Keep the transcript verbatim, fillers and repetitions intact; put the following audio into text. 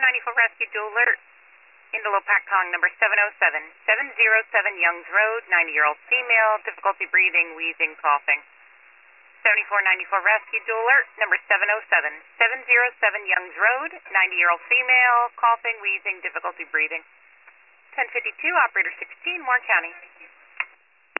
ninety-four Rescue Dual Alert. Indalo Paktong number seven oh seven, seven oh seven Youngs Road, ninety-year-old female, difficulty breathing, wheezing, coughing. seventy-four ninety-four Rescue Dual Alert number seven oh seven, seven oh seven Youngs Road, ninety-year-old female, coughing, wheezing, difficulty breathing. ten fifty-two, operator sixteen, Warren County.